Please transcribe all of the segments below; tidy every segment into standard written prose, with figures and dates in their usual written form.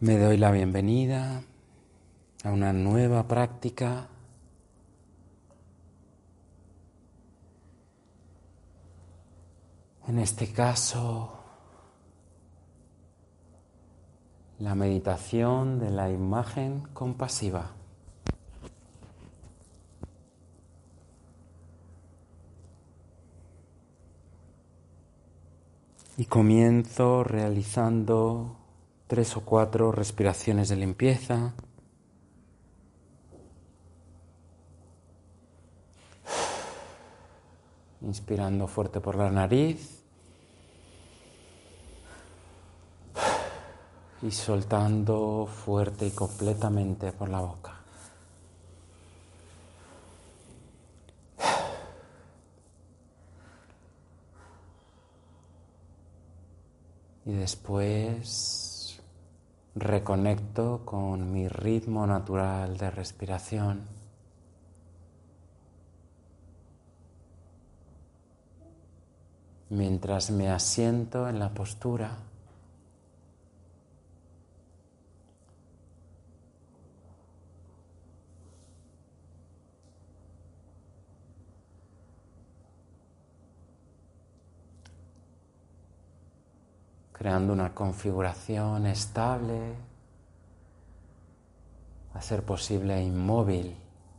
Me doy la bienvenida a una nueva práctica en este caso la meditación de la imagen compasiva. Y comienzo realizando 3 o 4 respiraciones de limpieza. Inspirando fuerte por la nariz y soltando fuerte y completamente por la boca. Y después reconecto con mi ritmo natural de respiración. Mientras me asiento en la postura, creando una configuración estable, a ser posible inmóvil,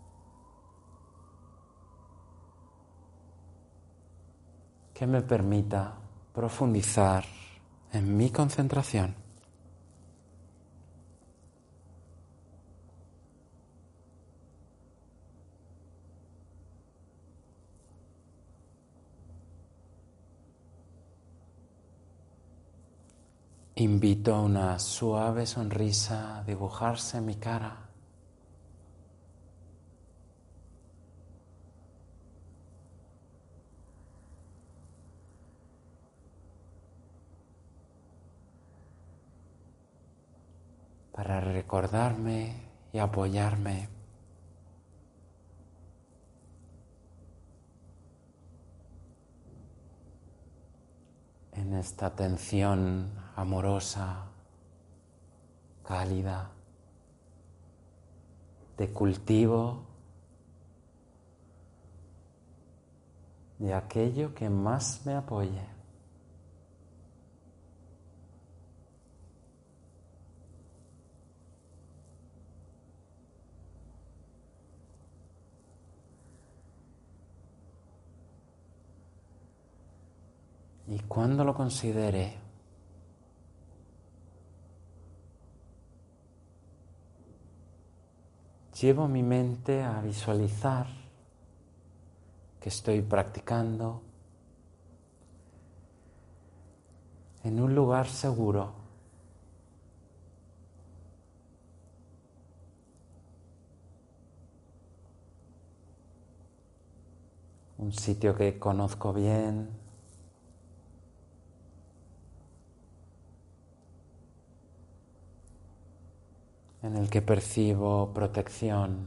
que me permita profundizar en mi concentración. Invito a una suave sonrisa a dibujarse en mi cara. Para recordarme y apoyarme en esta atención amorosa, cálida, de cultivo de aquello que más me apoye. Y cuando lo considere, llevo mi mente a visualizar que estoy practicando en un lugar seguro, un sitio que conozco bien, en el que percibo protección,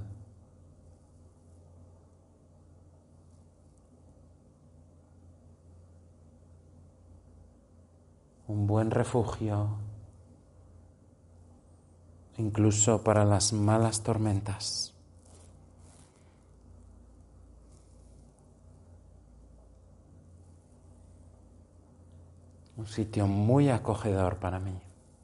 un buen refugio, incluso para las malas tormentas. Un sitio muy acogedor para mí.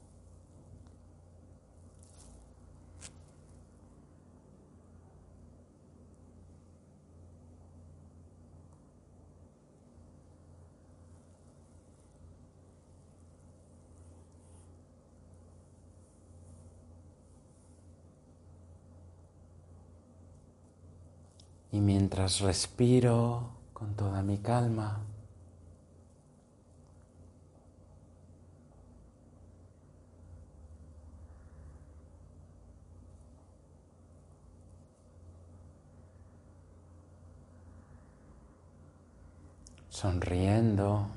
Y mientras respiro con toda mi calma, sonriendo,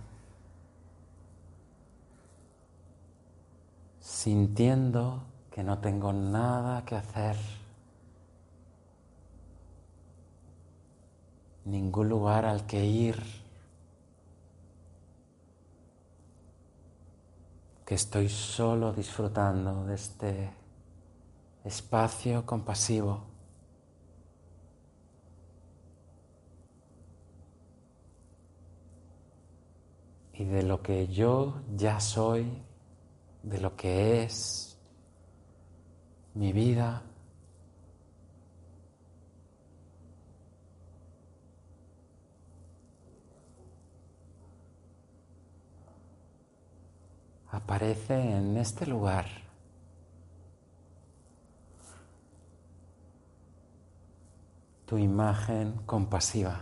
sintiendo que no tengo nada que hacer, ningún lugar al que ir, que estoy solo disfrutando de este espacio compasivo. Y de lo que yo ya soy, de lo que es mi vida. Aparece en este lugar tu imagen compasiva.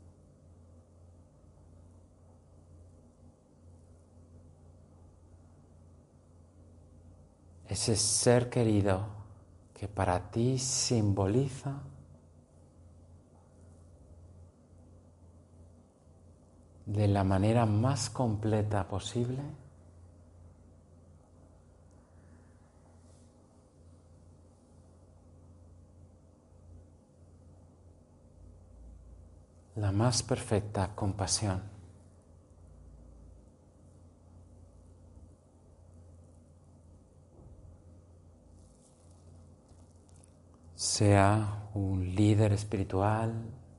Ese ser querido que para ti simboliza de la manera más completa posible la más perfecta compasión. Sea un líder espiritual,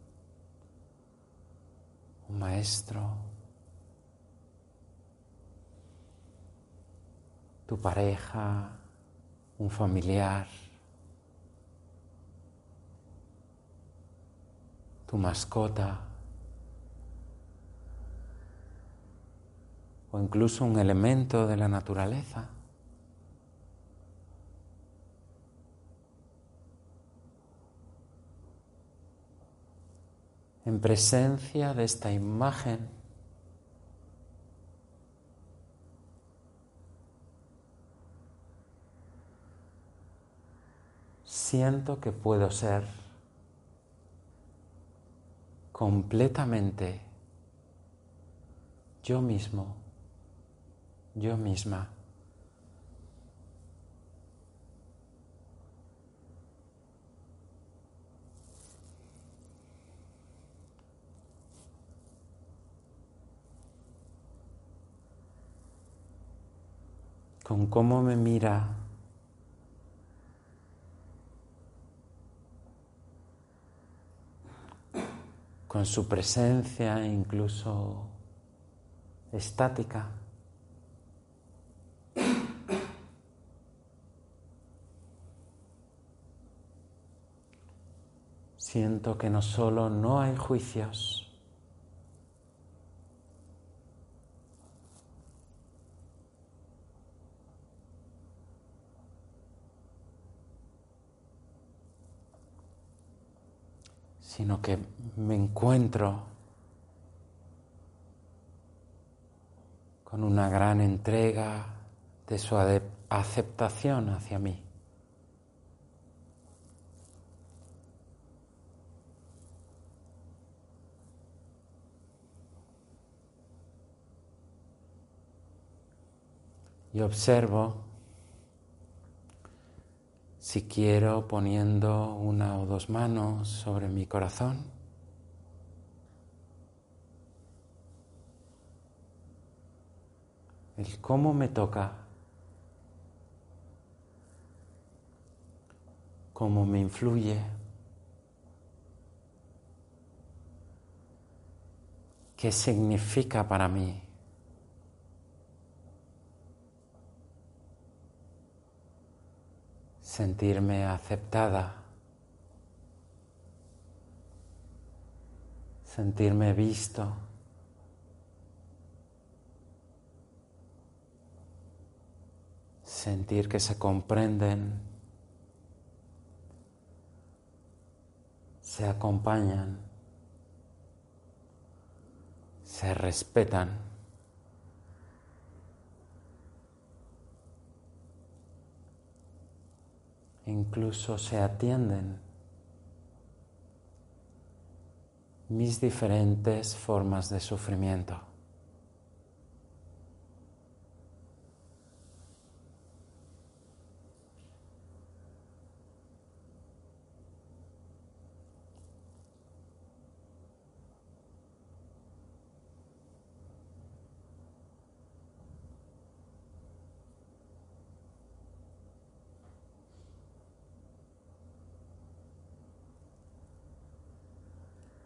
un maestro, tu pareja, un familiar, tu mascota o incluso un elemento de la naturaleza. En presencia de esta imagen, siento que puedo ser completamente yo mismo, yo misma. Con cómo me mira, con su presencia incluso estática. Siento que no solo no hay juicios, sino que me encuentro con una gran entrega de su aceptación hacia mí. Y observo, si quiero, poniendo una o dos manos sobre mi corazón. El cómo me toca, cómo me influye, qué significa para mí. Sentirme aceptada, sentirme visto, sentir que se comprenden, se acompañan, se respetan. Incluso se atienden mis diferentes formas de sufrimiento.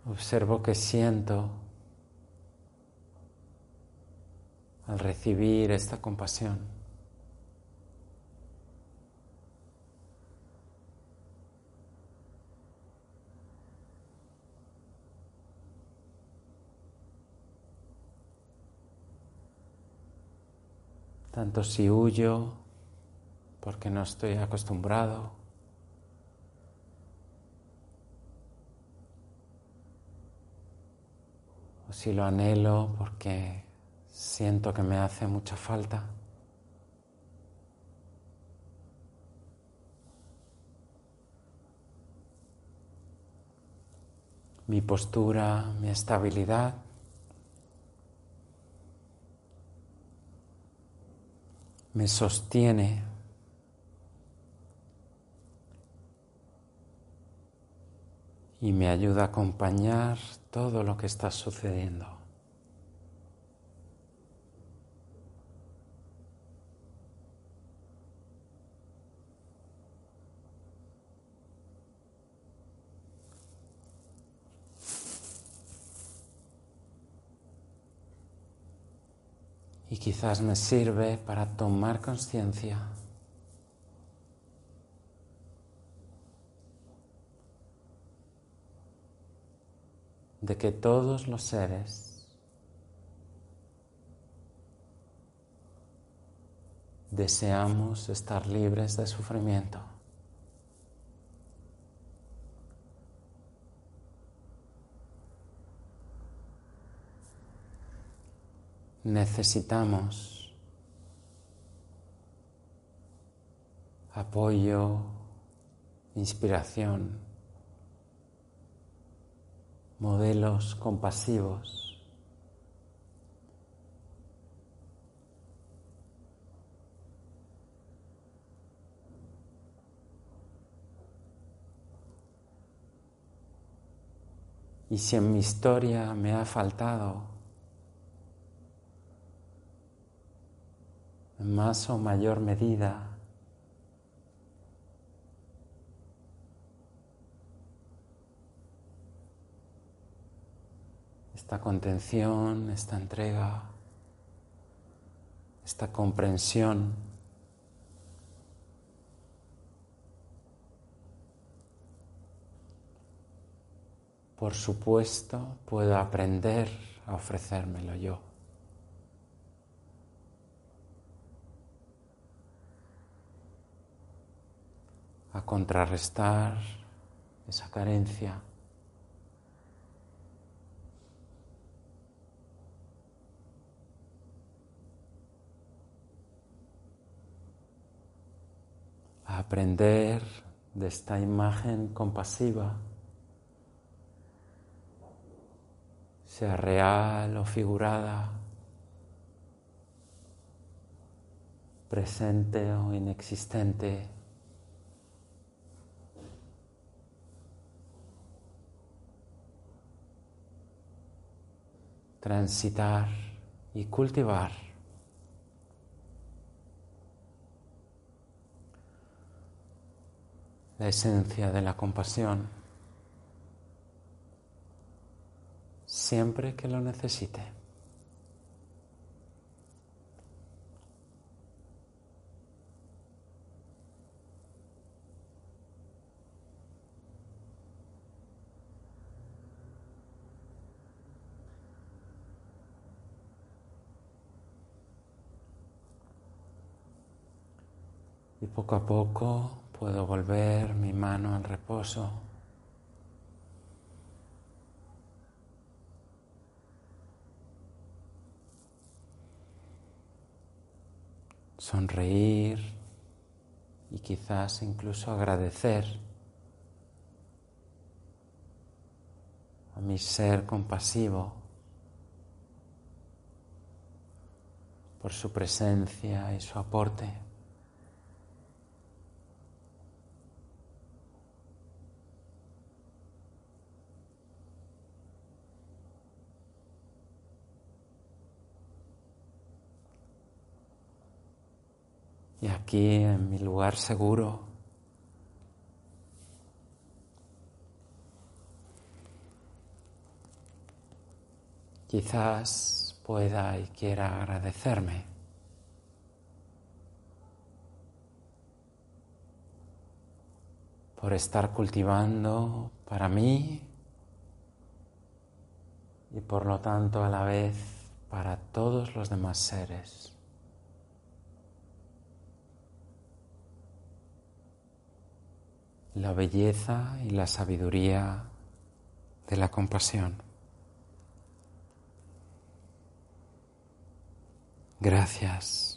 Observo qué siento al recibir esta compasión. Tanto si huyo porque no estoy acostumbrado, o si lo anhelo porque siento que me hace mucha falta. Mi postura, mi estabilidad, me sostiene y me ayuda a acompañar todo lo que está sucediendo. Y quizás me sirve para tomar conciencia de que todos los seres deseamos estar libres de sufrimiento. Necesitamos apoyo, inspiración, modelos compasivos. Y si en mi historia me ha faltado, en más o mayor medida, esta contención, esta entrega, esta comprensión, por supuesto, puedo aprender a ofrecérmelo yo. A contrarrestar esa carencia. A aprender de esta imagen compasiva, sea real o figurada, presente o inexistente. Transitar y cultivar la esencia de la compasión siempre que lo necesite. Y poco a poco puedo volver mi mano al reposo. Sonreír y quizás incluso agradecer a mi ser compasivo por su presencia y su aporte. Y aquí, en mi lugar seguro, quizás pueda y quiera agradecerme por estar cultivando para mí y por lo tanto a la vez para todos los demás seres. La belleza y la sabiduría de la compasión. Gracias.